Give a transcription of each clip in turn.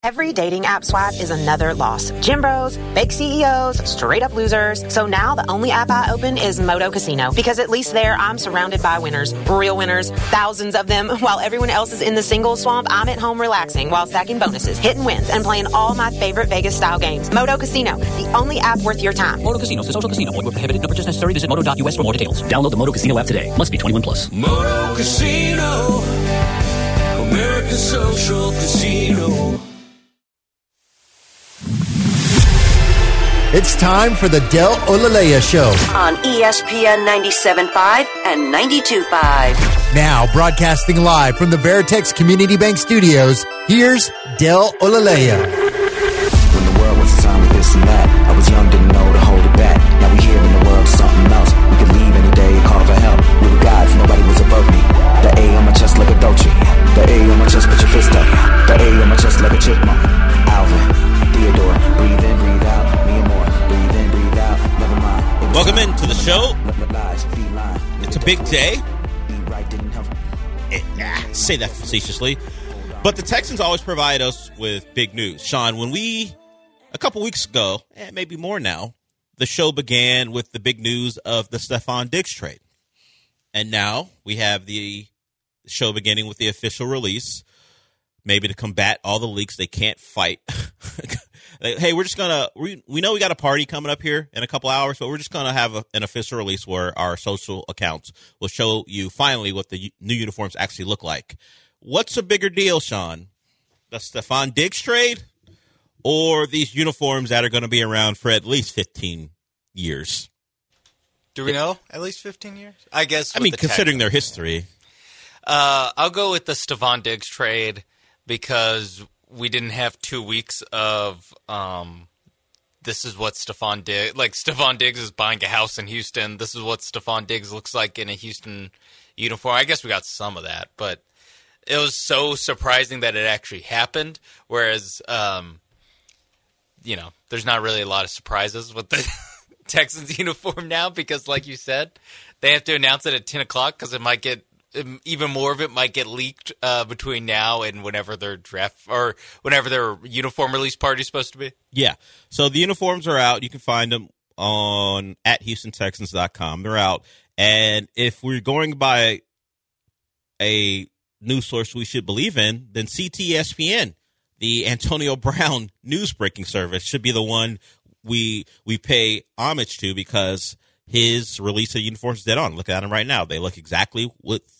Every dating app swipe is another loss. Gym bros, fake CEOs, straight up losers. So now the only app I open is Moto Casino, because at least there I'm surrounded by winners, real winners, thousands of them. While everyone else is in the single swamp, I'm at home relaxing while stacking bonuses, hitting wins, and playing all my favorite Vegas style games. Moto Casino, the only app worth your time. Moto Casino is a social casino. Void where prohibited. No purchase necessary. Visit moto.us for more details. Download the Moto Casino app today. Must be 21 plus. Moto Casino, American Social Casino. It's time for the Del Olaleya Show on ESPN 97.5 and 92.5. Now, broadcasting live from the Veritex Community Bank Studios, here's Del Olaleya. When the world was assigned with this and that, I was young, didn't know to hold it back. Now we here in the world, something else. We could leave any day, call for help. We were gods, nobody was above me. The A on my chest like a Dolce. The A on my chest, put your fist up. The A on my chest like a chipmunk. Alvin, Theodore, breathe in, breathe out. Me and more, breathe in, breathe out. Never mind. Welcome into the show. It's a big day. Say that facetiously. But the Texans always provide us with big news. Sean, when a couple weeks ago, maybe more now, the show began with the big news of the Stefon Diggs trade. And now we have the show beginning with the official release, maybe to combat all the leaks they can't fight. Hey, we're just going to, we know we got a party coming up here in a couple hours, but we're just going to have an official release where our social accounts will show you finally what the new uniforms actually look like. What's a bigger deal, Sean? The Stefon Diggs trade or these uniforms that are going to be around for at least 15 years? Do we know at least 15 years? I guess. I mean, considering their history. I'll go with the Stefon Diggs trade because we didn't have 2 weeks of this is what Stefon Diggs, like Stefon Diggs is buying a house in Houston. This is what Stefon Diggs looks like in a Houston uniform. I guess we got some of that, but it was so surprising that it actually happened. Whereas, there's not really a lot of surprises with the Texans uniform now because, like you said, they have to announce it at 10 o'clock because it might get even more of it might get leaked between now and whenever their draft or whenever their uniform release party is supposed to be. Yeah. So the uniforms are out. You can find them on at HoustonTexans.com. They're out. And if we're going by a news source we should believe in, then CTESPN, the Antonio Brown news breaking service, should be the one we pay homage to because his release of uniforms is dead on. Look at him right now. They look exactly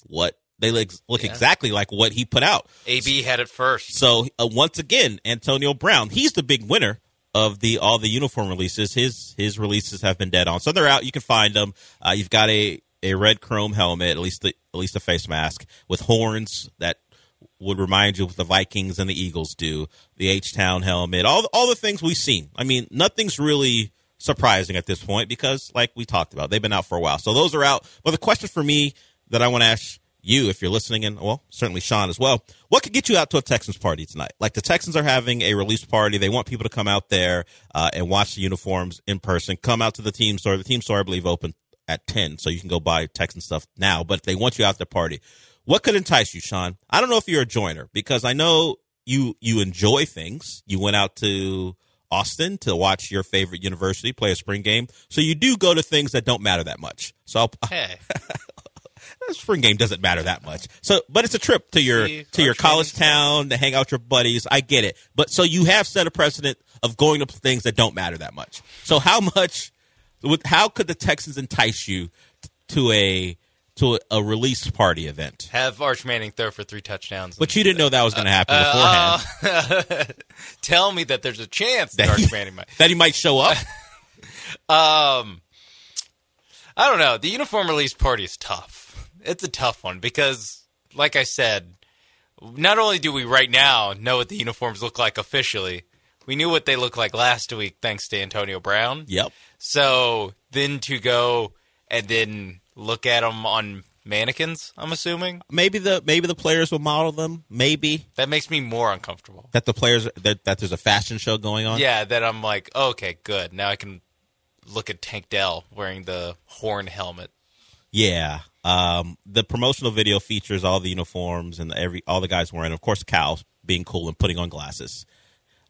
exactly like what he put out. AB had it first. So once again, Antonio Brown, he's the big winner of all the uniform releases. His releases have been dead on. So they're out. You can find them. You've got a red chrome helmet, at least a face mask with horns that would remind you of what the Vikings and the Eagles do. The H-Town helmet, all the things we've seen. I mean, nothing's really surprising at this point because, like we talked about, they've been out for a while. So those are out. But the question for me that I want to ask you, if you're listening, and well, certainly Sean as well, what could get you out to a Texans party tonight? Like the Texans are having a release party. They want people to come out there and watch the uniforms in person. Come out to the team store. The team store, I believe, open at 10, so you can go buy Texan stuff now. But if they want you out to the party, what could entice you, Sean? I don't know if you're a joiner because I know you enjoy things. You went out to Austin to watch your favorite university play a spring game. So you do go to things that don't matter that much. So hey. Spring game doesn't matter that much. So, but it's a trip to your college town to hang out with your buddies. I get it. But so you have set a precedent of going to things that don't matter that much. So how could the Texans entice you to a release party event? Have Arch Manning throw for 3 touchdowns. But you didn't know that was going to happen beforehand. Tell me that there's a chance that Arch Manning might. That he might show up? I don't know. The uniform release party is tough. It's a tough one because, like I said, not only do we right now know what the uniforms look like officially, we knew what they looked like last week thanks to Antonio Brown. Yep. So then to go and then look at them on mannequins, I'm assuming. Maybe the players will model them. Maybe that makes me more uncomfortable. That the players that there's a fashion show going on. Yeah, that I'm like, okay, good. Now I can look at Tank Dell wearing the horn helmet. Yeah. The promotional video features all the uniforms and all the guys wearing, of course, Cal being cool and putting on glasses.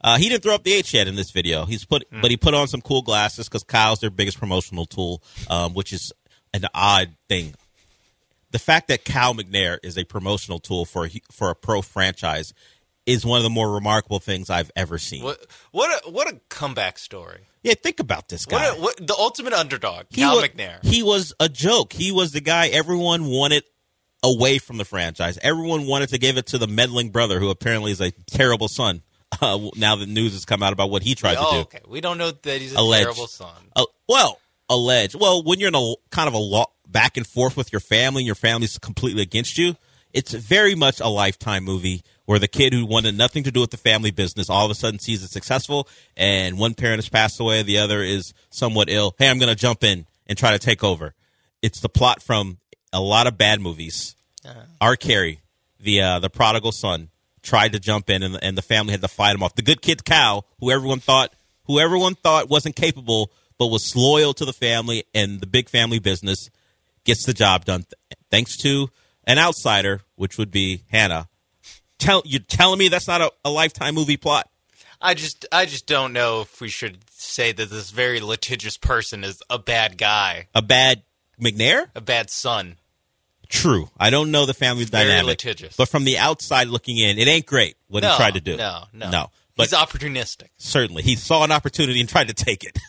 He didn't throw up the H yet in this video. But he put on some cool glasses because Kyle's their biggest promotional tool, which is an odd thing. The fact that Cal McNair is a promotional tool for a pro franchise is one of the more remarkable things I've ever seen. What a comeback story. Yeah, think about this guy. The ultimate underdog, Cal McNair. He was a joke. He was the guy everyone wanted away from the franchise. Everyone wanted to give it to the meddling brother, who apparently is a terrible son. Now the news has come out about what he tried to do. Okay. We don't know that he's a terrible son. Alleged. Well, when you're in a kind of a back and forth with your family and your family's completely against you, it's very much a Lifetime movie where the kid who wanted nothing to do with the family business all of a sudden sees it successful, and one parent has passed away, the other is somewhat ill. Hey, I'm going to jump in and try to take over. It's the plot from a lot of bad movies. R. Carey, the prodigal son, tried to jump in, and the family had to fight him off. The good kid Cal, who everyone thought wasn't capable, but was loyal to the family and the big family business, gets the job done thanks to an outsider, which would be Hannah. You're telling me that's not a Lifetime movie plot? I just don't know if we should say that this very litigious person is a bad guy. A bad McNair? A bad son. True. I don't know the family dynamic. Very litigious. But from the outside looking in, it ain't great what he tried to do. No. But he's opportunistic. Certainly. He saw an opportunity and tried to take it.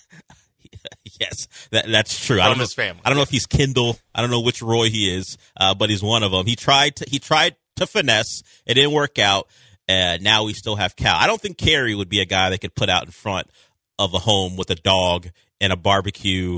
Yes, that's true. From his family. I don't know if he's Kendall. I don't know which Roy he is, but he's one of them. He tried to finesse. It didn't work out. Now we still have Cal. I don't think Carey would be a guy that could put out in front of a home with a dog and a barbecue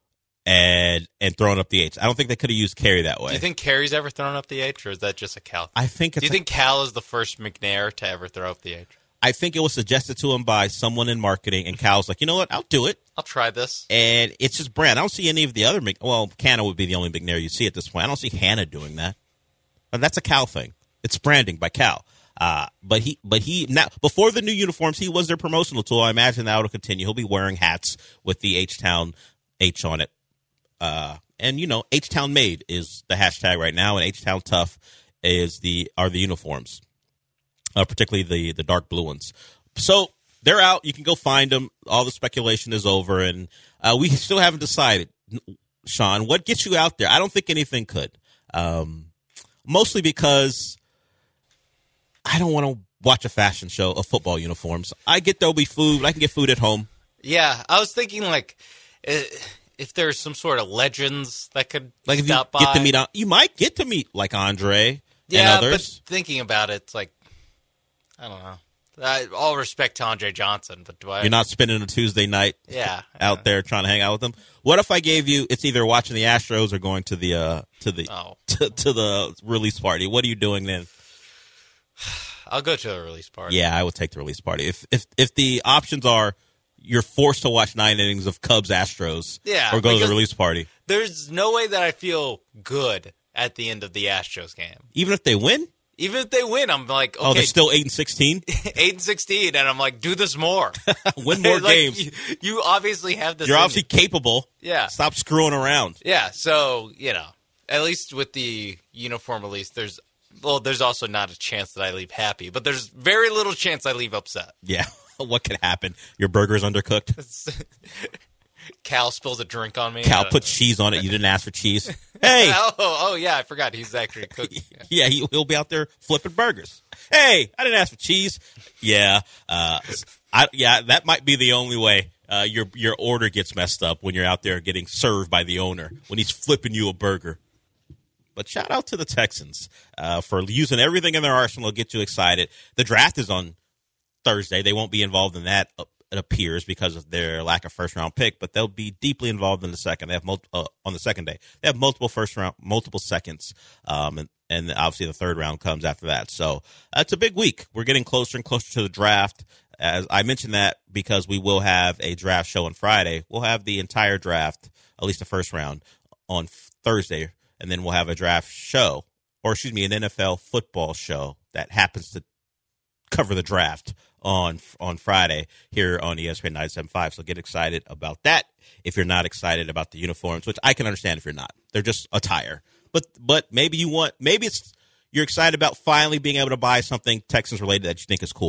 and throwing up the H. I don't think they could have used Carey that way. Do you think Carey's ever thrown up the H, or is that just a Cal? I think. Do you think Cal is the first McNair to ever throw up the H? I think it was suggested to him by someone in marketing, and Cal's like, you know what? I'll do it. I'll try this. And it's just brand. I don't see any of the other Canna would be the only McNair you see at this point. I don't see Hannah doing that. But that's a Cal thing. It's branding by Cal. But he now before the new uniforms, he was their promotional tool. I imagine that will continue. He'll be wearing hats with the H-Town H on it. And H-Town Made is the hashtag right now, and H-Town Tough are the uniforms. Particularly the dark blue ones. So they're out. You can go find them. All the speculation is over, and we still haven't decided, Sean, what gets you out there? I don't think anything could. Mostly because I don't want to watch a fashion show of football uniforms. I get there'll be food. I can get food at home. Yeah, I was thinking if there's some sort of legends that could stop by. You might get to meet like Andre and others. But thinking about it, it's like, I don't know. All respect to Andre Johnson, but do I? You're not spending a Tuesday night out there trying to hang out with them. What if I gave you? It's either watching the Astros or going to the release party. What are you doing then? I'll go to the release party. Yeah, I would take the release party. If the options are you're forced to watch 9 innings of Cubs Astros, or go to the release party. There's no way that I feel good at the end of the Astros game, even if they win. Even if they win, I'm like, okay. Oh, they're still 8-16? 8-16, and I'm like, do this more. Win more games. You obviously have this. You're obviously capable. Yeah. Stop screwing around. Yeah, so, at least with the uniform release, there's also not a chance that I leave happy, but there's very little chance I leave upset. Yeah. What could happen? Your burger's undercooked? Cal spills a drink on me. Cal puts cheese on it. You didn't ask for cheese. Hey! Yeah, I forgot. He's actually cooking. Yeah, he'll be out there flipping burgers. Hey, I didn't ask for cheese. Yeah, that might be the only way your order gets messed up when you're out there getting served by the owner, when he's flipping you a burger. But shout out to the Texans for using everything in their arsenal to get you excited. The draft is on Thursday. They won't be involved in that, it appears, because of their lack of first-round pick, but they'll be deeply involved in the second. They have on the second day. They have multiple first-round, multiple seconds, and obviously the third round comes after that. So it's a big week. We're getting closer and closer to the draft. As I mentioned that because we will have a draft show on Friday. We'll have the entire draft, at least the first round, on Thursday, and then we'll have a draft show, an NFL football show that happens to cover the draft on Friday here on ESPN 97.5. So get excited about that if you're not excited about the uniforms, which I can understand if you're not. They're just attire. But maybe you're excited about finally being able to buy something Texans related that you think is cool.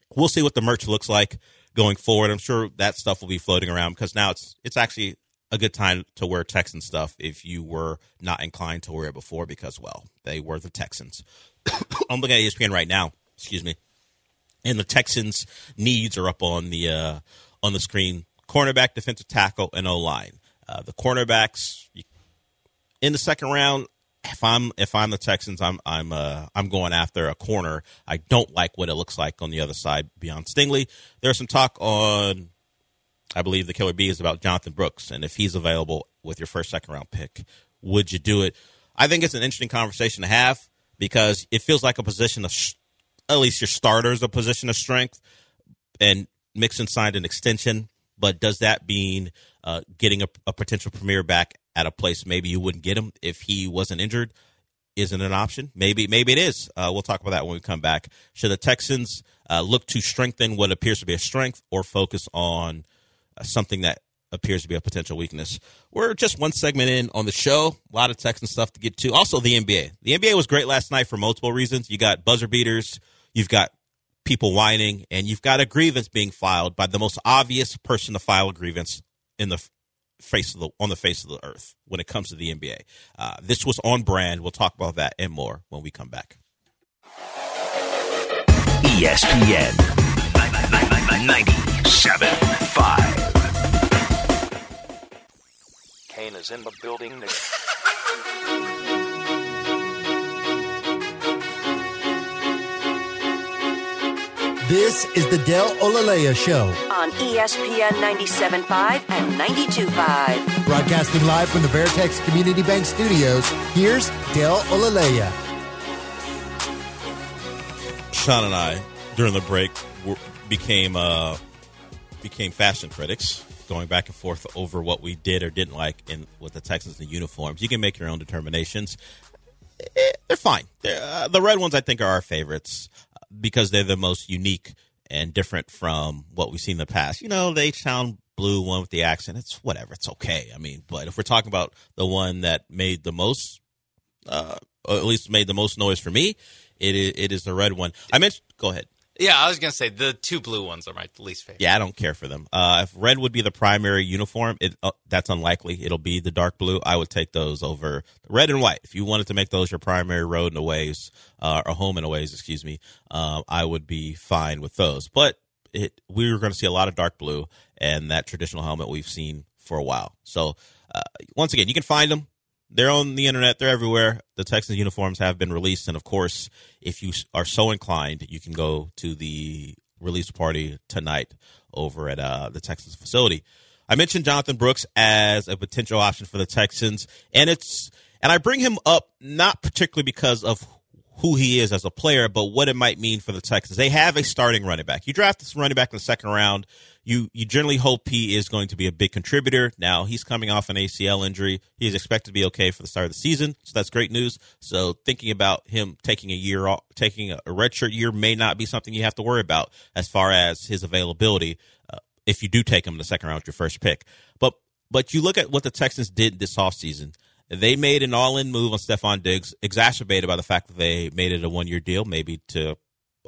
we'll see what the merch looks like going forward. I'm sure that stuff will be floating around because now it's actually a good time to wear Texan stuff if you were not inclined to wear it before because, well, they were the Texans. I'm looking at ESPN right now, and the Texans' needs are up on the screen: cornerback, defensive tackle, and O-line. The cornerbacks in the second round. If I'm the Texans, I'm going after a corner. I don't like what it looks like on the other side beyond Stingley. There's some talk on, I believe the Killer B is about Jonathan Brooks, and if he's available with your first, second round pick, would you do it? I think it's an interesting conversation to have because it feels like a position of, at least your starter's a position of strength, and Mixon signed an extension, but does that mean getting a potential premier back at a place maybe you wouldn't get him if he wasn't injured isn't an option? Maybe it is. We'll talk about that when we come back. Should the Texans look to strengthen what appears to be a strength or focus on something that appears to be a potential weakness? We're just one segment in on the show. A lot of Texan stuff to get to. Also, the NBA. The NBA was great last night for multiple reasons. You got buzzer beaters, you've got people whining, and you've got a grievance being filed by the most obvious person to file a grievance on the face of the earth when it comes to the NBA. This was on brand. We'll talk about that and more when we come back. ESPN 97.5. Kane is in the building. This is the Del Olalea Show on ESPN 97.5 and 92.5. Broadcasting live from the Veritex Community Bank Studios, here's Del Olalea. Sean and I, during the break, became fashion critics, going back and forth over what we did or didn't like with the Texans in the uniforms. You can make your own determinations. They're fine. The red ones, I think, are our favorites because they're the most unique and different from what we've seen in the past. You know, the H-Town blue one with the accent, it's whatever. It's okay. I mean, but if we're talking about the one that made the most, or at least made the most noise for me, it is the red one. Go ahead. Yeah, I was going to say the two blue ones are my least favorite. Yeah, I don't care for them. If red would be the primary uniform, that's unlikely. It'll be the dark blue. I would take those over red and white. If you wanted to make those your primary road and aways, or home and aways, I would be fine with those. But we were going to see a lot of dark blue and that traditional helmet we've seen for a while. So once again, you can find them. They're on the internet. They're everywhere. The Texans uniforms have been released. And, of course, if you are so inclined, you can go to the release party tonight over at the Texans facility. I mentioned Jonathan Brooks as a potential option for the Texans. And I bring him up not particularly because of who he is as a player, but what it might mean for the Texans. They have a starting running back. You draft this running back in the second round. You generally hope he is going to be a big contributor. Now, he's coming off an ACL injury. He is expected to be okay for the start of the season, so that's great news. So thinking about him taking a year off, taking a redshirt year may not be something you have to worry about as far as his availability if you do take him in the second round with your first pick. But you look at what the Texans did this offseason. They made an all-in move on Stephon Diggs, exacerbated by the fact that they made it a one-year deal, maybe to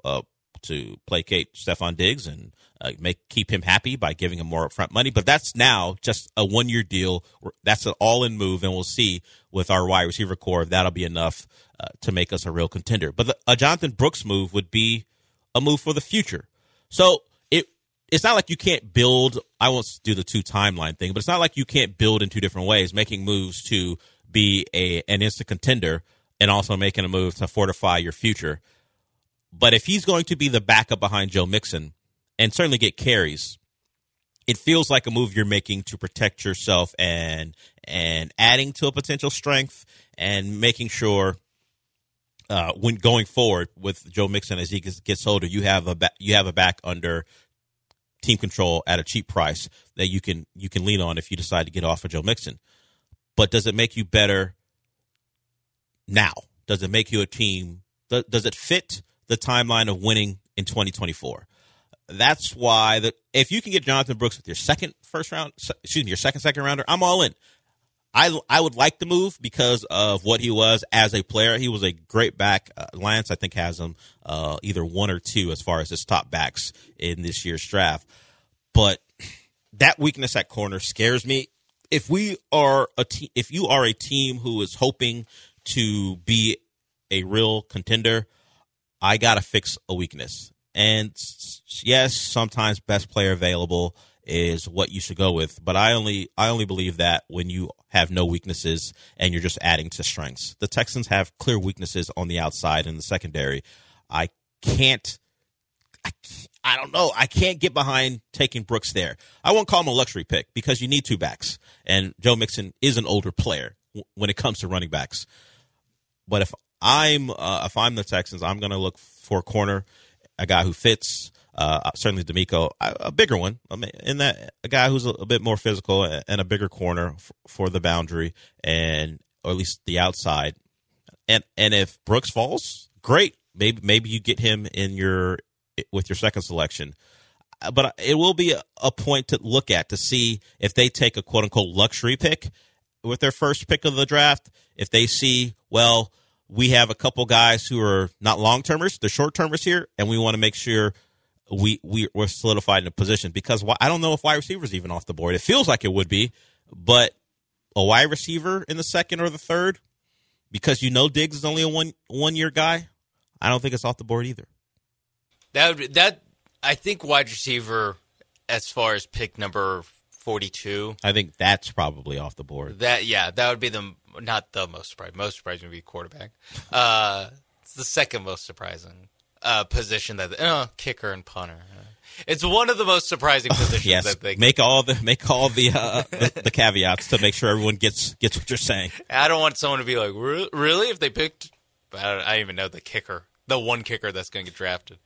placate Stephon Diggs and keep him happy by giving him more upfront money. But that's now just a one-year deal. That's an all-in move, and we'll see with our wide receiver core if that'll be enough to make us a real contender. But a Jonathan Brooks move would be a move for the future. So it's not like you can't build. I won't do the two timeline thing, but it's not like you can't build in two different ways, making moves to be an instant contender and also making a move to fortify your future. But if he's going to be the backup behind Joe Mixon and certainly get carries, it feels like a move you're making to protect yourself and adding to a potential strength and making sure when going forward with Joe Mixon as he gets older, you have a back under team control at a cheap price that you can lean on if you decide to get off of Joe Mixon. But does it make you better now? Does it make you a team? Does it fit the timeline of winning in 2024? That's why if you can get Jonathan Brooks with your second second rounder, I'm all in. I would like the move because of what he was as a player. He was a great back. Lance, I think, has him either 1 or 2 as far as his top backs in this year's draft. But that weakness at corner scares me. If you are a team who is hoping to be a real contender, I got to fix a weakness. And yes, sometimes best player available is what you should go with. But I only believe that when you have no weaknesses and you're just adding to strengths. The Texans have clear weaknesses on the outside in the secondary. I don't know. I can't get behind taking Brooks there. I won't call him a luxury pick because you need 2 backs. And Joe Mixon is an older player when it comes to running backs. But if I'm the Texans, I'm going to look for a corner, a guy who fits. Certainly D'Amico, a bigger one, in that a guy who's a bit more physical and a bigger corner for the boundary or at least the outside. And if Brooks falls, great. Maybe you get him with your second selection. But it will be a point to look at to see if they take a quote unquote luxury pick with their first pick of the draft. If they see, well, we have a couple guys who are not long-termers, they're short-termers here, and we want to make sure we're solidified in a position. Because I don't know if wide receiver is even off the board. It feels like it would be, but a wide receiver in the second or the third, because Diggs is only a one-year guy, I don't think it's off the board either. That I think wide receiver, as far as pick number 42, I think that's probably off the board. That would be not the most surprising. Most surprising would be quarterback. It's the second most surprising position that kicker and punter. It's one of the most surprising positions. Yes, I think. Make all the the caveats to make sure everyone gets what you're saying. I don't want someone to be like, really? If they picked, I don't even know the kicker, the one kicker that's going to get drafted.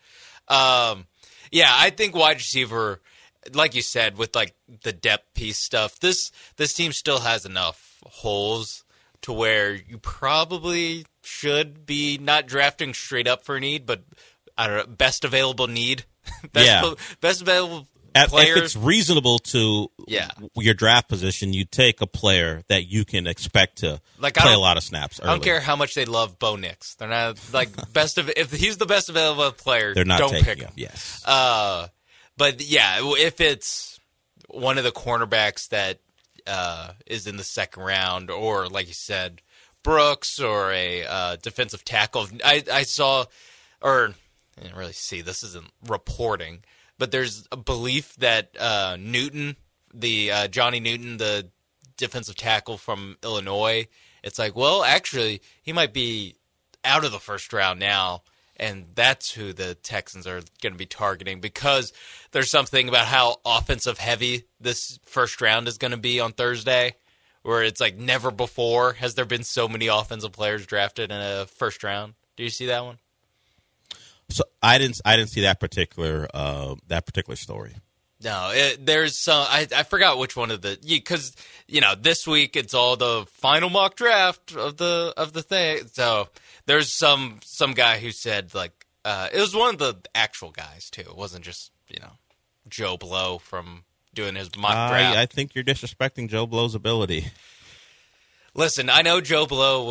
I think wide receiver, like you said, with like the depth piece stuff, this team still has enough holes to where you probably should be not drafting straight up for need, but I don't know, best available need. Best available player. If it's reasonable to your draft position, you take a player that you can expect to play a lot of snaps early. I don't care how much they love Bo Nix. They're not like if he's the best available player, they're not don't taking pick him. Yes. But yeah, if it's one of the cornerbacks that is in the second round, or like you said, Brooks, or a defensive tackle, I saw, or I didn't really see, this isn't reporting, but there's a belief that Newton, Johnny Newton, the defensive tackle from Illinois, it's like, well, actually, he might be out of the first round now, and that's who the Texans are going to be targeting, because there's something about how offensive heavy this first round is going to be on Thursday, where it's like never before has there been so many offensive players drafted in a first round. Do you see that one? So I didn't see that particular story. No, there's some. I forgot which one of the, because this week it's all the final mock draft of the thing. So there's some guy who said like it was one of the actual guys too. It wasn't just Joe Blow from doing his mock draft. I think you're disrespecting Joe Blow's ability. Listen, I know Joe Blow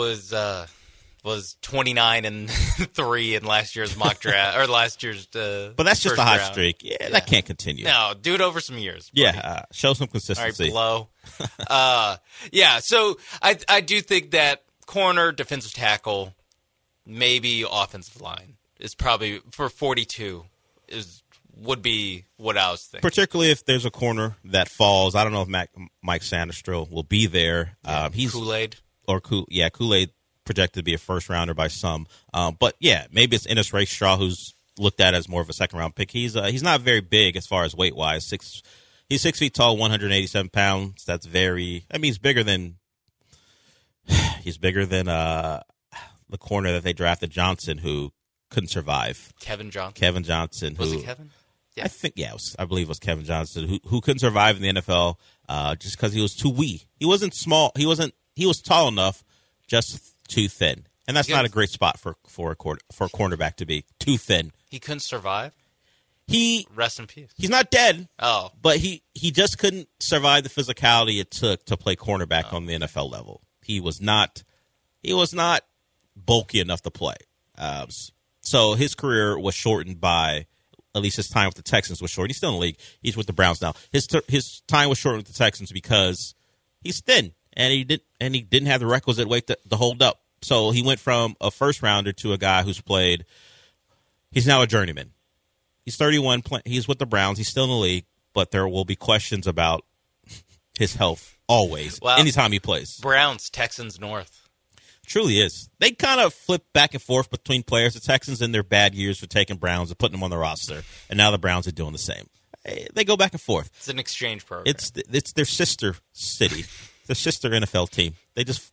was 29-3 in last year's mock draft, or last year's. But that's just a hot streak. Yeah, that can't continue. No, do it over some years. Buddy. Yeah, show some consistency. All right, Blow. So I do think that corner, defensive tackle, maybe offensive line is probably for 42 would be what I was thinking. Particularly if there's a corner that falls. I don't know if Mike Sandestro will be there. He's Kool-Aid. Kool-Aid. Projected to be a first rounder by some, but maybe it's Ennis Rakestraw, who's looked at as more of a second round pick. He's not very big as far as weight wise. He's 6 feet tall, 187 pounds. That's very. I mean, he's bigger than the corner that they drafted, Johnson, who couldn't survive. Kevin Johnson. Was it Kevin? Yeah. I think I believe it was Kevin Johnson who couldn't survive in the NFL just because he was too wee. He wasn't small. He was tall enough, just too thin, and that's not a great spot for a cornerback to be too thin. He couldn't survive. Rest in peace. He's not dead. Oh. But he just couldn't survive the physicality it took to play cornerback on the NFL level. He was not bulky enough to play. So his career was shortened by, at least his time with the Texans was short. He's still in the league. He's with the Browns now. His time was shortened with the Texans because he's thin and he didn't have the requisite weight to hold up. So he went from a first rounder to a guy who's played. He's now a journeyman. He's 31. He's with the Browns. He's still in the league, but there will be questions about his health always, anytime he plays. Browns, Texans, North. Truly is. They kind of flip back and forth between players. The Texans in their bad years for taking Browns and putting them on the roster, and now the Browns are doing the same. They go back and forth. It's an exchange program. It's their sister city, the sister NFL team. They just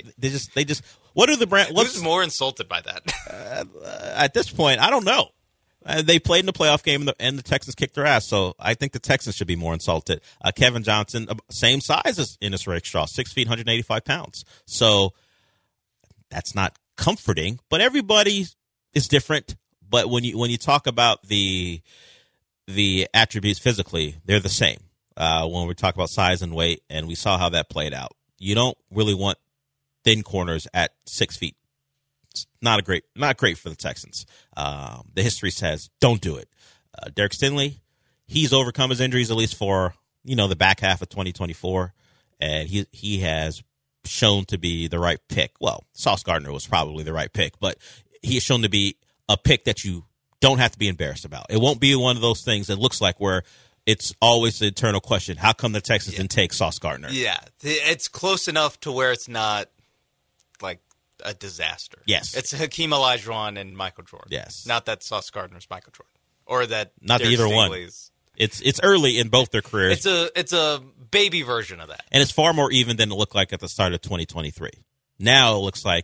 What are the Browns? Who's more insulted by that? At this point, I don't know. They played in the playoff game, and the Texans kicked their ass, so I think the Texans should be more insulted. Kevin Johnson, same size as Ennis Rakestraw, 6 feet, 185 pounds. So that's not comforting, but everybody is different. But when you talk about the attributes physically, they're the same. When we talk about size and weight, and we saw how that played out, you don't really want thin corners at 6 feet. It's not great for the Texans. The history says don't do it. Derek Stingley, he's overcome his injuries at least for the back half of 2024, and he has shown to be the right pick. Well, Sauce Gardner was probably the right pick, but he has shown to be a pick that you don't have to be embarrassed about. It won't be one of those things that looks like where it's always the eternal question: how come the Texans didn't take Sauce Gardner? Yeah, it's close enough to where it's not like a disaster. Yes. It's Hakeem Olajuwon and Michael Jordan. Yes. Not that Sauce Gardner's Michael Jordan. Or that not either one. It's early in both their careers. It's a baby version of that. And it's far more even than it looked like at the start of 2023. Now it looks like,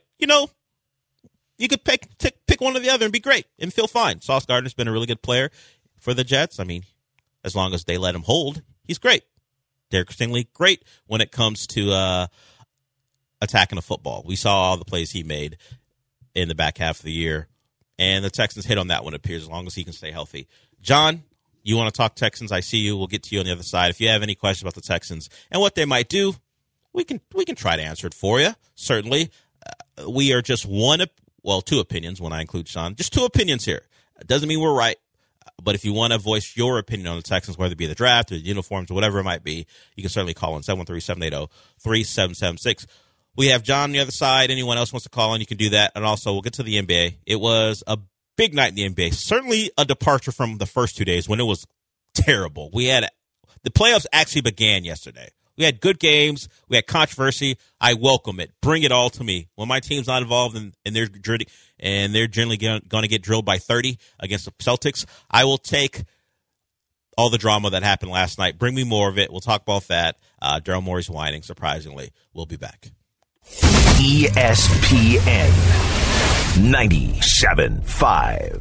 you could pick one or the other and be great and feel fine. Sauce Gardner's been a really good player for the Jets. I mean, as long as they let him hold, he's great. Derek Stingley, great when it comes to attacking the football. We saw all the plays he made in the back half of the year, and the Texans hit on that one, it appears, as long as he can stay healthy. John, you want to talk Texans? I see you. We'll get to you on the other side. If you have any questions about the Texans and what they might do, we can try to answer it for you, certainly. We are just two opinions when I include Sean. Just two opinions here. It doesn't mean we're right, but if you want to voice your opinion on the Texans, whether it be the draft or the uniforms or whatever it might be, you can certainly call in 713-780-3776. We have John on the other side. Anyone else wants to call in, you can do that. And also, we'll get to the NBA. It was a big night in the NBA. Certainly a departure from the first 2 days when it was terrible. The playoffs actually began yesterday. We had good games. We had controversy. I welcome it. Bring it all to me. When my team's not involved and they're generally going to get drilled by 30 against the Celtics, I will take all the drama that happened last night. Bring me more of it. We'll talk about that. Daryl Morey's whining, surprisingly. We'll be back. ESPN 97.5.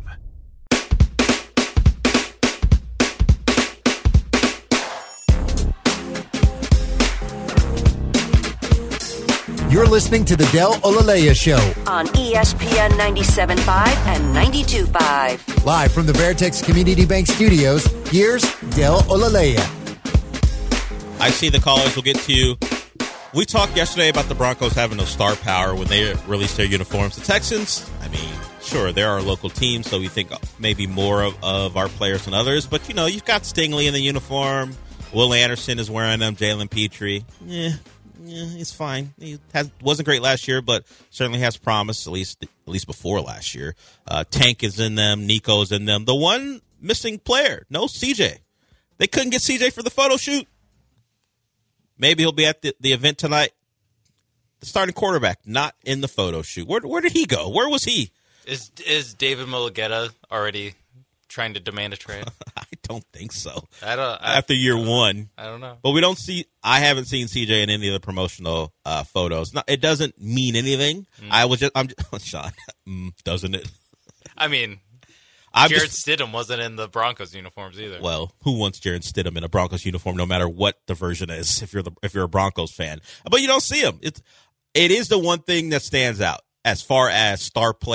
You're listening to the Del Olaleya Show on ESPN 97.5 and 92.5. Live from the Veritex Community Bank Studios, here's Del Olaleya. I see the callers. We'll get to you. We talked yesterday about the Broncos having no star power when they released their uniforms. The Texans, I mean, sure, they're our local team, so we think maybe more of our players than others. But, you've got Stingley in the uniform. Will Anderson is wearing them. Jalen Petrie. Yeah, he's fine. He wasn't great last year, but certainly has promise, at least before last year. Tank is in them. Nico's in them. The one missing player, no CJ. They couldn't get CJ for the photo shoot. Maybe he'll be at the event tonight. The starting quarterback, not in the photo shoot. Where did he go? Where was he? Is David Mulugeta already trying to demand a trade? I don't think so. After year one. I don't know. But I haven't seen CJ in any of the promotional photos. It doesn't mean anything. Sean, doesn't it? I mean, Jared Stidham wasn't in the Broncos uniforms either. Well, who wants Jared Stidham in a Broncos uniform, no matter what the version is, if you're a Broncos fan? But you don't see him. It is the one thing that stands out as far as star player.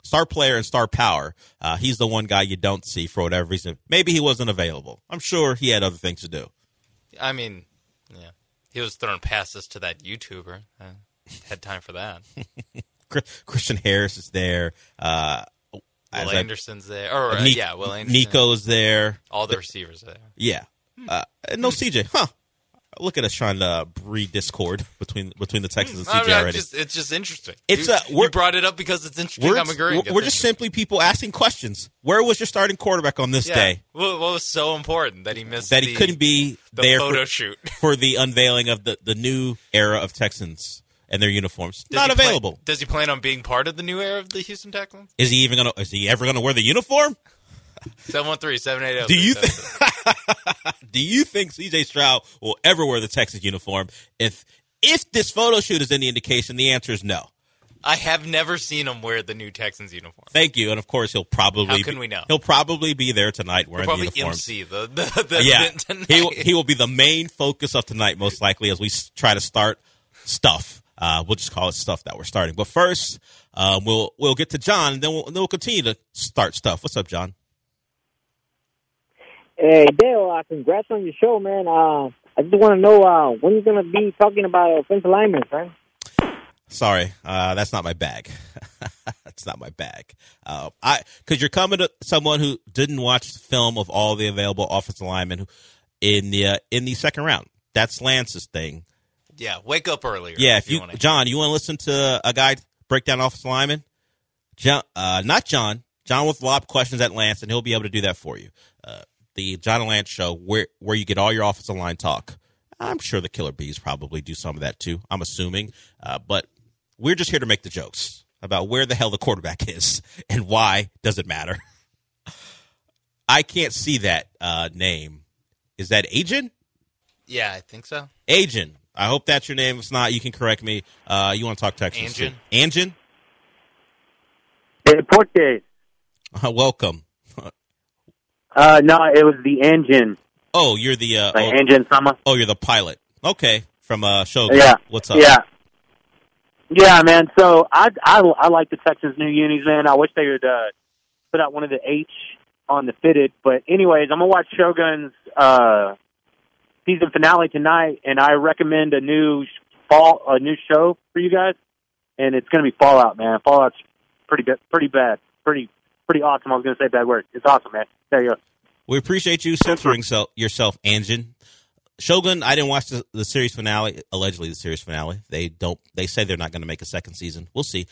star player and star power. He's the one guy you don't see for whatever reason. Maybe he wasn't available. I'm sure he had other things to do. I mean, yeah, he was throwing passes to that YouTuber. Had time for that. Christian Harris is there. Will Anderson's there. Will Anderson. Nico's there. All the receivers are there. Yeah. And no CJ. Huh. Look at us trying to breed discord between the Texans and CJ already. It's just interesting. You brought it up because it's interesting. I'm agreeing. We're just simply people asking questions. Where was your starting quarterback on this day? What was so important that he missed? That he couldn't be there photo shoot for the unveiling of the new era of Texans and their uniforms. Not available. Does he plan on being part of the new era of the Houston Texans? Is he ever gonna wear the uniform? 713-780. Do you think C.J. Stroud will ever wear the Texas uniform? If this photo shoot is any indication, the answer is no. I have never seen him wear the new Texans uniform. Thank you, and of course he'll probably. How can we know? He'll probably be there tonight wearing the uniform. MC the event tonight. He will be the main focus of tonight, most likely, as we try to start stuff. We'll just call it stuff that we're starting. But first, we'll get to John, and then we'll continue to start stuff. What's up, John? Hey, Dale, congrats on your show, man. I just want to know when you're going to be talking about offensive linemen, man. Sorry, that's not my bag. That's not my bag. Because you're coming to someone who didn't watch the film of all the available offensive linemen in the second round. That's Lance's thing. Yeah, wake up earlier. Yeah, John, you want to listen to a guy break down offensive linemen? Not John. John will lob questions at Lance, and he'll be able to do that for you. The John and Lance show, where you get all your offensive line talk. I'm sure the Killer Bees probably do some of that too. I'm assuming, but we're just here to make the jokes about where the hell the quarterback is and why does it matter. I can't see that name. Is that Agent? Yeah, I think so. Agent. I hope that's your name. If it's not, you can correct me. You want to talk Texans? Anjan? Deportes. Welcome. No, it was the engine. Oh, you're the engine summer. Oh, you're the pilot. Okay, from Shogun. Yeah. What's up? Yeah, man. So I like the Texans new unis, man. I wish they would put out one of the H on the fitted. But anyways, I'm gonna watch Shogun's season finale tonight, and I recommend a new show for you guys, and it's gonna be Fallout, man. Fallout's pretty bad, pretty awesome. I was gonna say bad word. It's awesome, man. There you go. We appreciate you censoring yourself, Engine. Shogun, I didn't watch the series finale. Allegedly, the series finale. They say they're not going to make a second season. We'll see.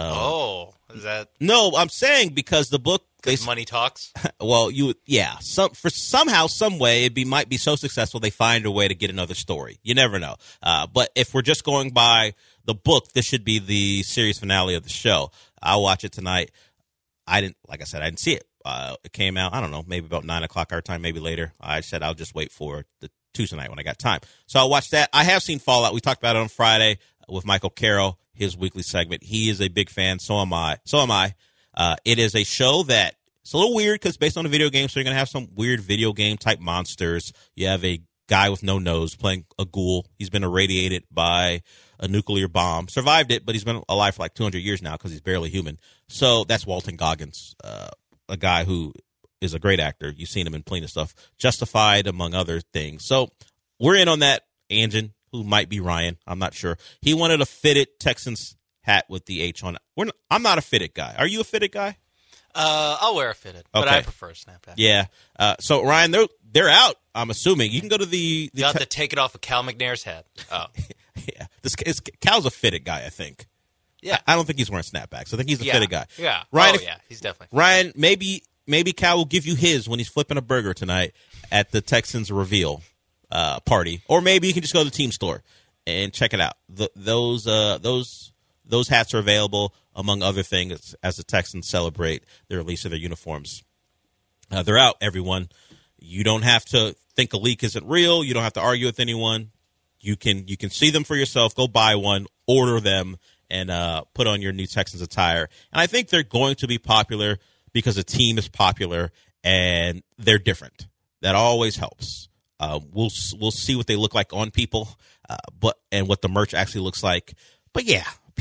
Is that? No, I'm saying because the book. Money talks. Well, somehow, some way, might be so successful they find a way to get another story. You never know. But if we're just going by the book, this should be the series finale of the show. I'll watch it tonight. I didn't see it. It came out, I don't know, maybe about 9 o'clock our time, maybe later. I said I'll just wait for the Tuesday night when I got time. So I'll watch that. I have seen Fallout. We talked about it on Friday with Michael Carroll, his weekly segment. He is a big fan. So am I. It is a show that it's a little weird because based on a video game, so you're going to have some weird video game type monsters. You have a guy with no nose playing a ghoul. He's been irradiated by a nuclear bomb. Survived it, but he's been alive for like 200 years now because he's barely human. So that's Walton Goggins, a guy who is a great actor. You've seen him in plenty of stuff. Justified, among other things. So we're in on that. Anjan, who might be Ryan, I'm not sure. He wanted a fitted Texans hat with the H on it. I'm not a fitted guy. Are you a fitted guy? I'll wear a fitted, but I prefer a snapback. Yeah. So Ryan, they're out. I'm assuming you can go to the. You have to take it off of Cal McNair's hat. Oh, yeah. Cal's a fitted guy, I think. Yeah. I don't think he's wearing snapbacks. I think he's a fitted guy. Yeah. Ryan, he's definitely. Ryan, maybe Cal will give you his when he's flipping a burger tonight at the Texans reveal party, or maybe you can just go to the team store and check it out. Those hats are available, among other things, as the Texans celebrate the release of their uniforms. They're out, everyone. You don't have to think a leak isn't real. You don't have to argue with anyone. You can see them for yourself. Go buy one, order them, and put on your new Texans attire. And I think they're going to be popular because the team is popular and they're different. That always helps. We'll see what they look like on people, and what the merch actually looks like. But yeah,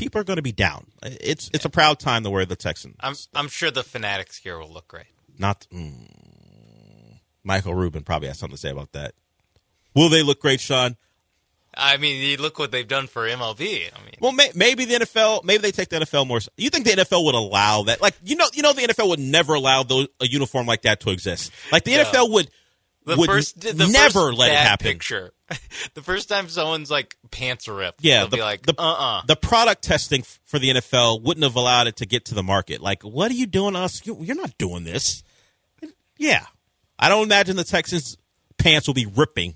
people are going to be down. It's a proud time to wear the Texans. I'm sure the Fanatics gear will look great. Michael Rubin probably has something to say about that. Will they look great, Sean? I mean, you look what they've done for MLB. Well, maybe the NFL, maybe they take the NFL more. You think the NFL would allow that? Like, the NFL would never allow a uniform like that to exist. Like, the NFL would never let it happen. Picture. The first time someone's like pants ripped, yeah, they'll be like, The product testing for the NFL wouldn't have allowed it to get to the market. Like, what are you doing to us? You're not doing this. Yeah. I don't imagine the Texans' pants will be ripping.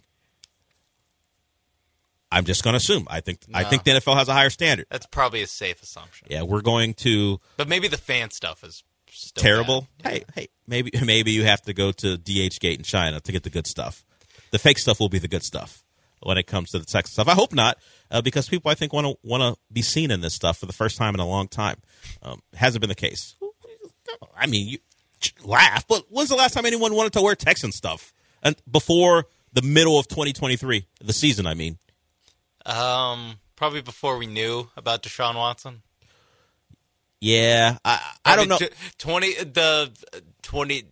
I'm just going to assume. I think the NFL has a higher standard. That's probably a safe assumption. Yeah, we're going to. But maybe the fan stuff is still terrible. Bad. Hey, maybe you have to go to DH Gate in China to get the good stuff. The fake stuff will be the good stuff when it comes to the Texas stuff. I hope not, because people I think want to be seen in this stuff for the first time in a long time. Hasn't been the case. I mean, you laugh, but when's the last time anyone wanted to wear Texan stuff? And before the middle of 2023, the season, I mean. Probably before we knew about Deshaun Watson. Yeah, I don't know. 2019.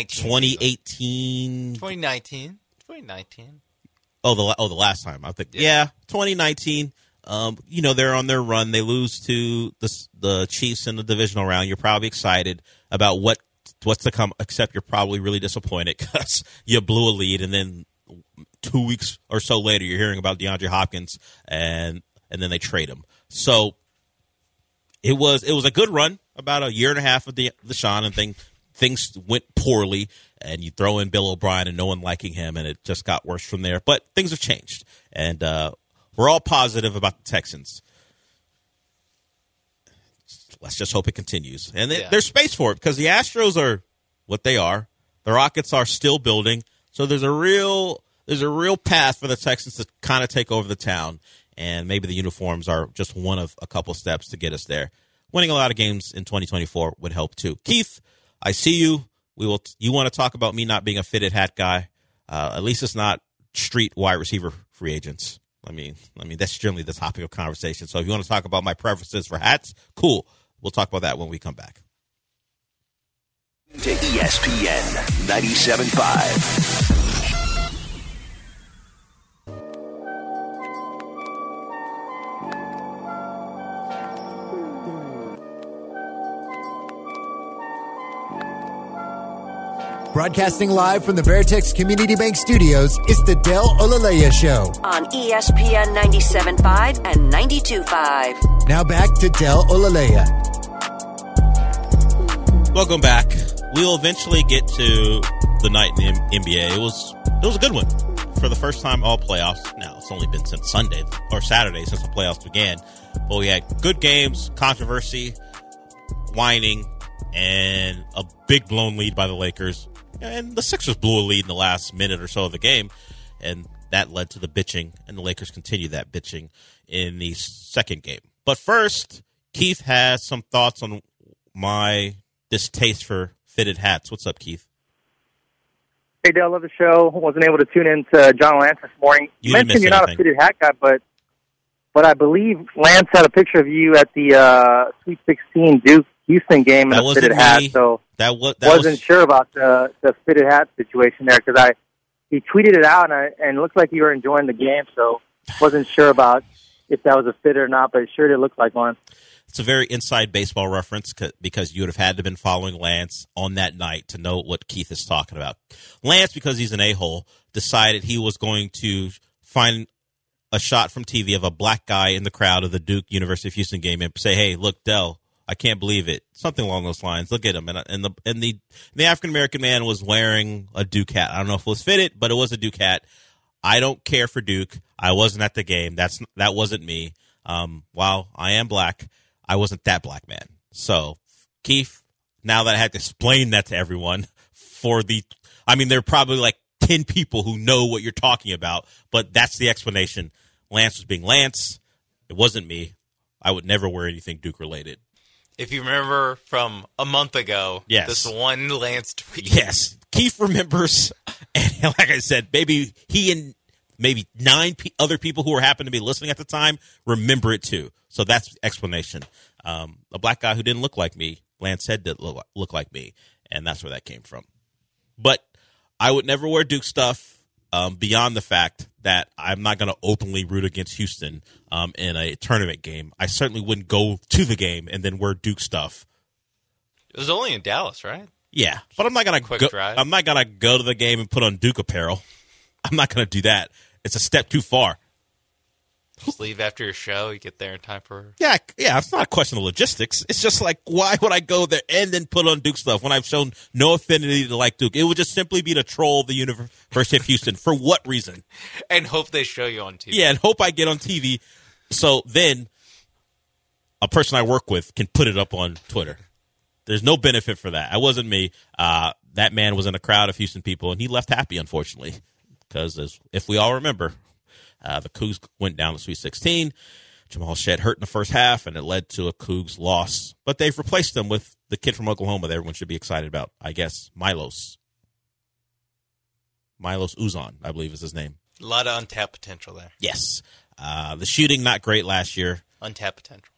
2018. 2019. Oh, the last time. I think. Yeah, 2019. They're on their run. They lose to the Chiefs in the divisional round. You're probably excited about what's to come, except you're probably really disappointed because you blew a lead, and then 2 weeks or so later, you're hearing about DeAndre Hopkins, and then they trade him. So it was a good run, about a year and a half of Deshaun, and things went poorly, and you throw in Bill O'Brien and no one liking him, and it just got worse from there. But things have changed, and we're all positive about the Texans. Let's just hope it continues. And there's space for it because the Astros are what they are. The Rockets are still building. So there's a real path for the Texans to kind of take over the town, and maybe the uniforms are just one of a couple steps to get us there. Winning a lot of games in 2024 would help too. Keith, I see you. You want to talk about me not being a fitted hat guy? At least it's not street wide receiver free agents. I mean that's generally the topic of conversation. So if you want to talk about my preferences for hats, cool. We'll talk about that when we come back. To ESPN 97.5. Broadcasting live from the Veritex Community Bank Studios, it's the Del Olaleya Show. On ESPN 97.5 and 92.5. Now back to Del Olaleya. Welcome back. We'll eventually get to the night in the NBA. It was a good one. For the first time all playoffs. Now, it's only been since Sunday or Saturday since the playoffs began. But we had good games, controversy, whining, and a big blown lead by the Lakers. And the Sixers blew a lead in the last minute or so of the game, and that led to the bitching, and the Lakers continued that bitching in the second game. But first, Keith has some thoughts on my distaste for fitted hats. What's up, Keith? Hey, Dale, love the show. Wasn't able to tune in to John Lance this morning. You mentioned you're not a fitted hat guy, but I believe Lance had a picture of you at the Sweet 16 Duke-Houston game in a fitted hat, so wasn't sure about the fitted hat situation there because he tweeted it out and it looked like you were enjoying the game, so wasn't sure about if that was a fit or not, but it sure did look like one. It's a very inside baseball reference because you would have had to have been following Lance on that night to know what Keith is talking about. Lance, because he's an a-hole, decided he was going to find a shot from TV of a black guy in the crowd of the Duke University of Houston game and say, "Hey, look, Del, I can't believe it." Something along those lines. Look at him. And the African-American man was wearing a Duke hat. I don't know if it was fitted, but it was a Duke hat. I don't care for Duke. I wasn't at the game. That wasn't me. While I am black, I wasn't that black man. So, Keith, now that I had to explain that to everyone there are probably like 10 people who know what you're talking about, but that's the explanation. Lance was being Lance. It wasn't me. I would never wear anything Duke related. If you remember from a month ago, yes. This one Lance tweet. Yes. Keith remembers, and like I said, maybe he and maybe 9 other people who were happened to be listening at the time remember it too. So that's the explanation. A black guy who didn't look like me, Lance said didn't look like me, and that's where that came from. But I would never wear Duke stuff beyond the fact that I'm not going to openly root against Houston in a tournament game. I certainly wouldn't go to the game and then wear Duke stuff. It was only in Dallas, right? Yeah, but I'm not going to go. I'm not going to go to the game and put on Duke apparel. I'm not going to do that. It's a step too far. Just leave after your show. You get there in time for... Yeah, it's not a question of logistics. It's just like, why would I go there and then put on Duke stuff when I've shown no affinity to like Duke? It would just simply be to troll the University of Houston. For what reason? And hope they show you on TV. Yeah, and hope I get on TV. So then a person I work with can put it up on Twitter. There's no benefit for that. That wasn't me. That man was in a crowd of Houston people, and he left happy, unfortunately, because if we all remember... the Cougs went down to Sweet 16. Jamal Shead hurt in the first half, and it led to a Cougs loss. But they've replaced them with the kid from Oklahoma that everyone should be excited about, I guess, Milos. Milos Uzan, I believe is his name. A lot of untapped potential there. Yes. The shooting, not great last year. Untapped potential.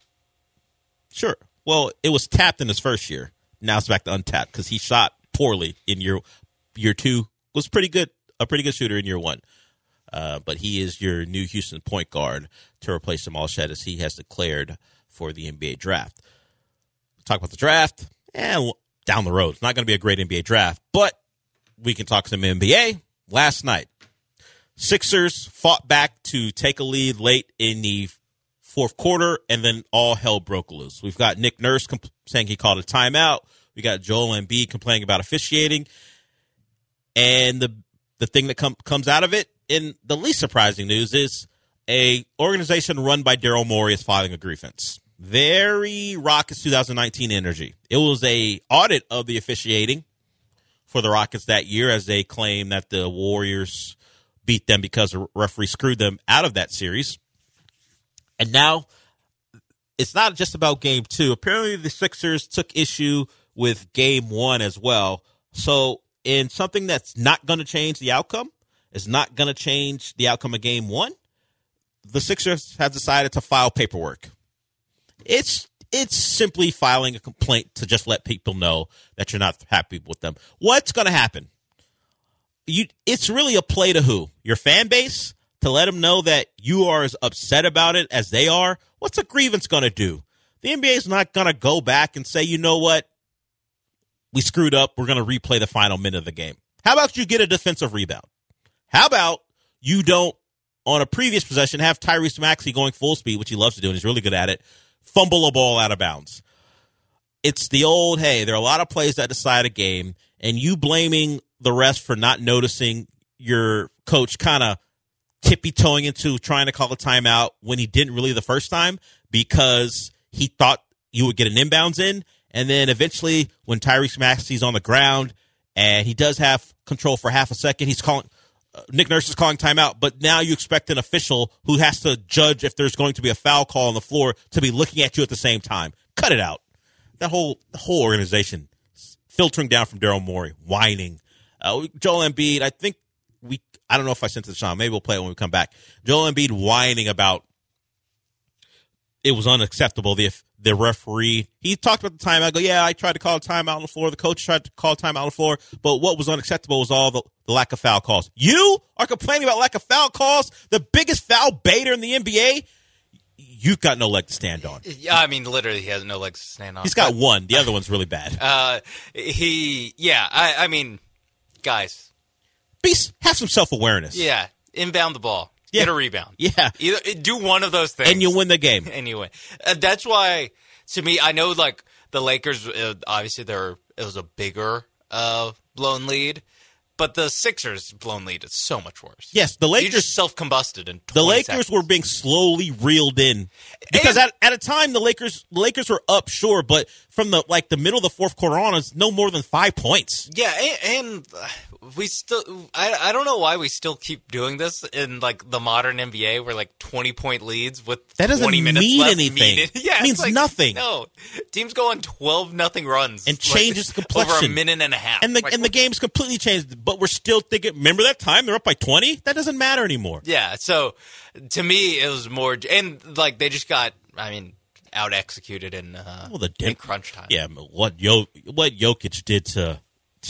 Sure. Well, it was tapped in his first year. Now it's back to untapped because he shot poorly in year 2. Was a pretty good shooter in year 1. But he is your new Houston point guard to replace Jamal Shead as he has declared for the NBA draft. Talk about the draft and down the road. It's not going to be a great NBA draft, but we can talk some NBA. Last night, Sixers fought back to take a lead late in the fourth quarter, and then all hell broke loose. We've got Nick Nurse saying he called a timeout. We got Joel Embiid complaining about officiating. And the thing that comes out of it, in the least surprising news, is a organization run by Daryl Morey is filing a grievance. Very Rockets 2019 energy. It was a audit of the officiating for the Rockets that year, as they claim that the Warriors beat them because the referee screwed them out of that series. And now it's not just about Game 2. Apparently the Sixers took issue with Game 1 as well. So in something that's not going to change the outcome, is not going to change the outcome of Game 1, the Sixers have decided to file paperwork. It's simply filing a complaint to just let people know that you're not happy with them. What's going to happen? It's really a play to who? Your fan base? To let them know that you are as upset about it as they are? What's a grievance going to do? The NBA is not going to go back and say, you know what? We screwed up. We're going to replay the final minute of the game. How about you get a defensive rebound? How about you don't, on a previous possession, have Tyrese Maxey going full speed, which he loves to do and he's really good at it, fumble a ball out of bounds? It's the old, hey, there are a lot of plays that decide a game, and you blaming the refs for not noticing your coach kind of tippy-toeing into trying to call a timeout when he didn't really the first time because he thought you would get an inbounds in, and then eventually when Tyrese Maxey's on the ground and he does have control for half a second, he's calling – Nick Nurse is calling timeout, but now you expect an official who has to judge if there's going to be a foul call on the floor to be looking at you at the same time. Cut it out. That whole organization filtering down from Daryl Morey, whining. Joel Embiid, I don't know if I sent it to Sean. Maybe we'll play it when we come back. Joel Embiid whining about it was unacceptable. The referee, he talked about the timeout. I go, yeah, I tried to call a timeout on the floor. The coach tried to call a timeout on the floor. But what was unacceptable was all the lack of foul calls. You are complaining about lack of foul calls? The biggest foul baiter in the NBA? You've got no leg to stand on. Yeah, I mean, literally, he has no legs to stand on. He's got one. The other one's really bad. I mean, guys. Have some self-awareness. Yeah, inbound the ball. Yeah. Get a rebound. Yeah. Do one of those things. And you win the game. Anyway, that's why, to me, I know, like, the Lakers, obviously, it was a bigger blown lead. But the Sixers' blown lead is so much worse. Yes, the Lakers just self-combusted in 20 The Lakers seconds. were being slowly reeled in. Because at a time, the Lakers were up, sure, but from the middle of the fourth quarter on, it's no more than 5 points. Yeah, and we still. I don't know why we still keep doing this in like the modern NBA, where like 20-point leads with that doesn't 20 minutes mean left anything. Yeah, it means like, nothing. No, teams go on 12-0 runs and changes the complexion over a minute and a half, and the game's completely changed. But we're still thinking. Remember that time they're up by 20? That doesn't matter anymore. Yeah. So to me, it was more, and like they just got. I mean. Out executed in crunch time. Yeah, what Jokic did to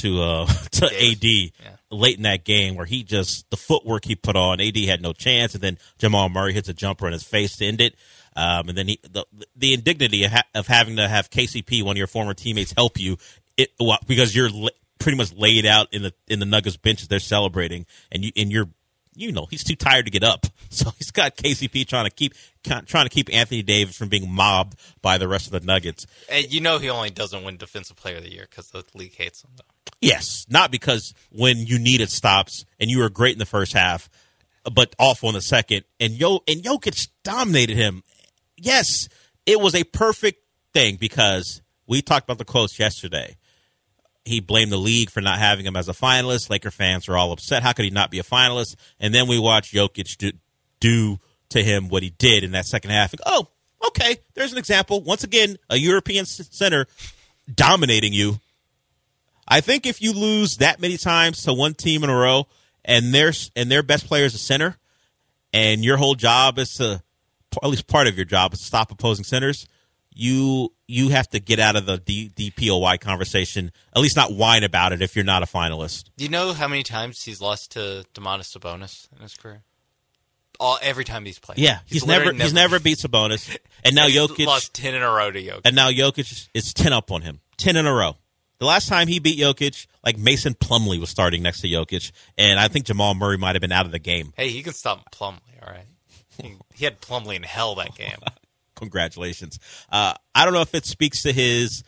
AD late in that game, where he just the footwork he put on, AD had no chance, and then Jamal Murray hits a jumper in his face to end it. And then the indignity of having to have KCP, one of your former teammates, help you because you're pretty much laid out in the Nuggets bench as they're celebrating, and you're. He's too tired to get up, so he's got KCP trying to keep Anthony Davis from being mobbed by the rest of the Nuggets. And he only doesn't win Defensive Player of the Year because the league hates him, though. Yes, not because when you needed stops and you were great in the first half, but awful in the second, and Jokic dominated him. Yes, it was a perfect thing because we talked about the quotes yesterday. He blamed the league for not having him as a finalist. Laker fans were all upset. How could he not be a finalist? And then we watched Jokic do to him what he did in that second half. Oh, okay, there's an example. Once again, a European center dominating you. I think if you lose that many times to one team in a row and their best player is a center and your whole job is to, at least part of your job is to stop opposing centers, you have to get out of the DPOY conversation, at least not whine about it if you're not a finalist. Do you know how many times he's lost to Domantas Sabonis in his career? Every time he's played. Yeah, he's never beat Sabonis. And now Jokic lost 10 in a row to Jokic. And now Jokic is 10 up on him. 10 in a row. The last time he beat Jokic, like Mason Plumlee was starting next to Jokic, and I think Jamal Murray might have been out of the game. Hey, he can stop Plumlee, all right? He had Plumlee in hell that game. Congratulations. I don't know if it speaks to his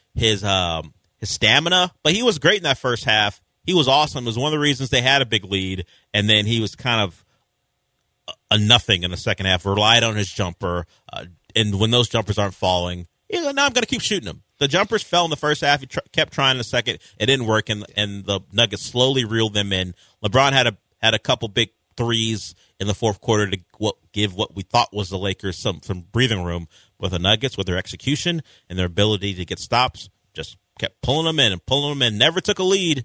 stamina, but he was great in that first half. He was awesome. It was one of the reasons they had a big lead, and then he was kind of a nothing in the second half, relied on his jumper, and when those jumpers aren't falling, now I'm going to keep shooting them. The jumpers fell in the first half. He kept trying in the second. It didn't work, and the Nuggets slowly reeled them in. LeBron had a couple big threes in the fourth quarter to give what we thought was the Lakers some breathing room. With the Nuggets, with their execution and their ability to get stops, just kept pulling them in, never took a lead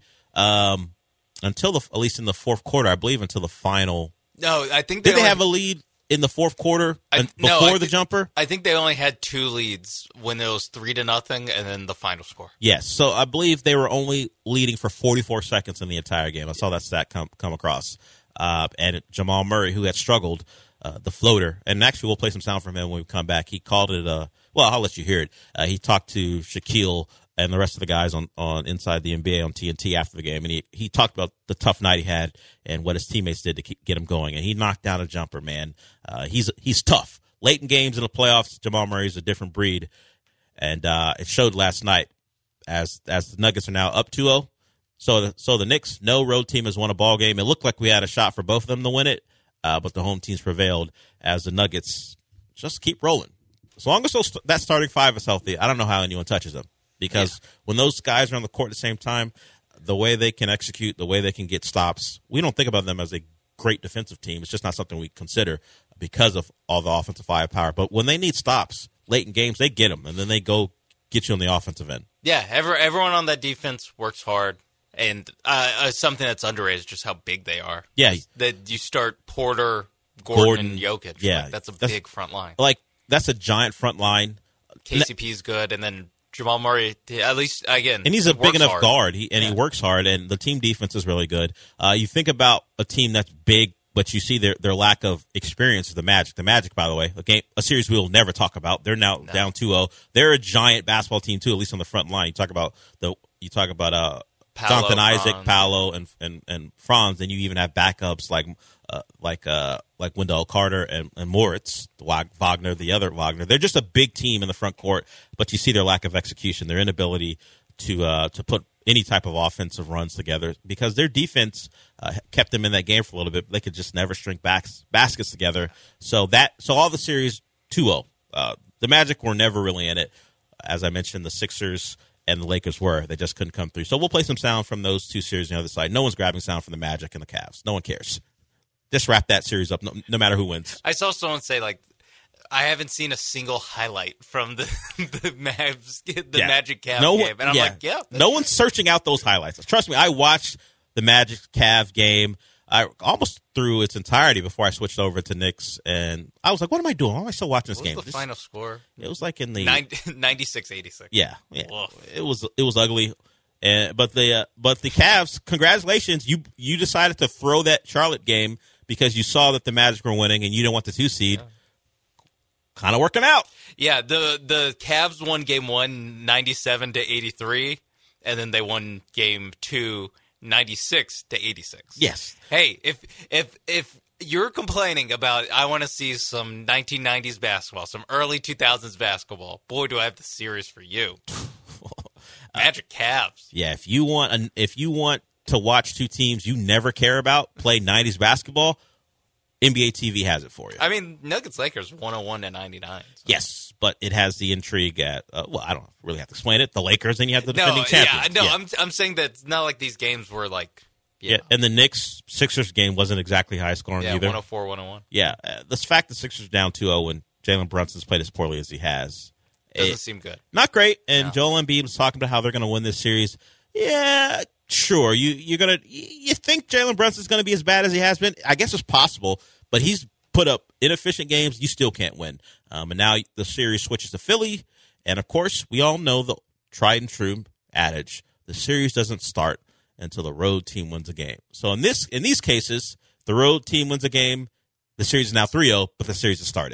until at least in the fourth quarter, I believe, until the final. No, I think they have a lead in the fourth quarter before the jumper? I think they only had 2 leads when it was 3-0 and then the final score. Yes, so I believe they were only leading for 44 seconds in the entire game. I saw that stat come across. And Jamal Murray, who had struggled, the floater, and actually we'll play some sound from him when we come back. He called it I'll let you hear it. He talked to Shaquille and the rest of the guys on Inside the NBA on TNT after the game, and he talked about the tough night he had and what his teammates did to get him going. And he knocked down a jumper, man. He's tough. Late in games in the playoffs, Jamal Murray's a different breed, and it showed last night as the Nuggets are now up 2-0. So the Knicks, no road team has won a ball game. It looked like we had a shot for both of them to win it, but the home teams prevailed as the Nuggets just keep rolling. As long as that starting five is healthy, I don't know how anyone touches them. Because when those guys are on the court at the same time, the way they can execute, the way they can get stops, we don't think about them as a great defensive team. It's just not something we consider because of all the offensive firepower. But when they need stops late in games, they get them, and then they go get you on the offensive end. Yeah, everyone on that defense works hard. And something that's underrated is just how big they are. Yeah. That you start Porter, Gordon, and Jokic. Yeah. That's a big front line. That's a giant front line. KCP's good, and then Jamal Murray, at least, again, and he's a big enough guard, he works hard, and the team defense is really good. You think about a team that's big, but you see their lack of experience is the Magic. The Magic, by the way, a series we will never talk about. They're now down 2-0. They're a giant basketball team too, at least on the front line. You talk about Jonathan Isaac, Paolo, and Franz, and you even have backups like Wendell Carter and Moritz, Wagner, the other Wagner. They're just a big team in the front court, but you see their lack of execution, their inability to put any type of offensive runs together because their defense kept them in that game for a little bit. They could just never string baskets together. So all the series 2-0. The Magic were never really in it. As I mentioned, the Sixers and the Lakers were. They just couldn't come through. So we'll play some sound from those two series on the other side. No one's grabbing sound from the Magic and the Cavs. No one cares. Just wrap that series up, no matter who wins. I saw someone say, like, I haven't seen a single highlight from the Magic Cavs game. And I'm like, no one's searching out those highlights. Trust me, I watched the Magic Cavs game. I almost through its entirety before I switched over to Knicks, and I was like, what am I doing? Why am I still watching this game? What was the final score? It was like in the 96-86. Yeah. It was ugly. But the Cavs, congratulations, you decided to throw that Charlotte game because you saw that the Magic were winning and you didn't want the 2 seed. Yeah. Kind of working out. Yeah, the Cavs won game 1 97-83, and then they won game 2 96-86. Yes. Hey, if you're complaining about, I want to see some 1990s basketball, some early 2000s basketball, boy, do I have the series for you. Magic Cavs. Yeah, if you want to watch two teams you never care about play 90s basketball, NBA TV has it for you. I mean, Nuggets Lakers 101-99. So. Yes, but it has the intrigue at I don't really have to explain it. The Lakers, and you have the defending champions. I'm saying that it's not like these games were like and the Knicks Sixers game wasn't exactly high scoring either. 104-101. Yeah, the fact that Sixers down 2-0 when Jalen Brunson's played as poorly as he has doesn't seem good. Not great. And Joel Embiid was talking about how they're going to win this series. Yeah, sure. You think Jalen Brunson's going to be as bad as he has been? I guess it's possible, but he's put up inefficient games. You still can't win. And now the series switches to Philly, and of course we all know the tried and true adage: the series doesn't start until the road team wins a game. So in these cases, the road team wins a game. The series is now 3-0, but the series has started.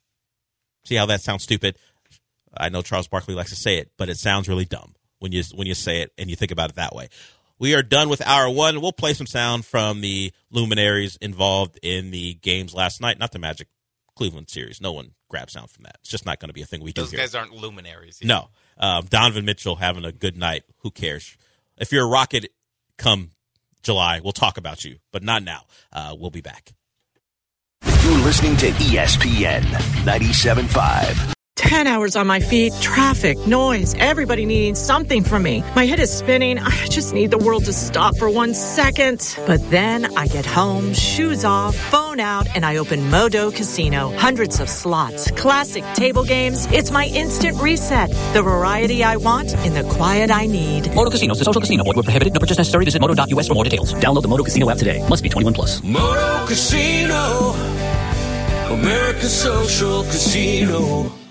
See how that sounds stupid? I know Charles Barkley likes to say it, but it sounds really dumb when you say it and you think about it that way. We are done with hour one. We'll play some sound from the luminaries involved in the games last night, not the Magic Cleveland series. No one grabs sound from that. It's just not going to be a thing we do here. Those guys aren't luminaries. No. Donovan Mitchell having a good night. Who cares? If you're a Rocket come July, we'll talk about you, but not now. We'll be back. You're listening to ESPN 97.5. 10 hours on my feet, traffic, noise, everybody needing something from me. My head is spinning. I just need the world to stop for 1 second. But then I get home, shoes off, phone out, and I open Modo Casino. Hundreds of slots, classic table games. It's my instant reset. The variety I want in the quiet I need. Modo Casino, social casino. Void where prohibited. No purchase necessary. Visit Modo.us for more details. Download the Modo Casino app today. Must be 21 plus. Modo Casino, American Social Casino.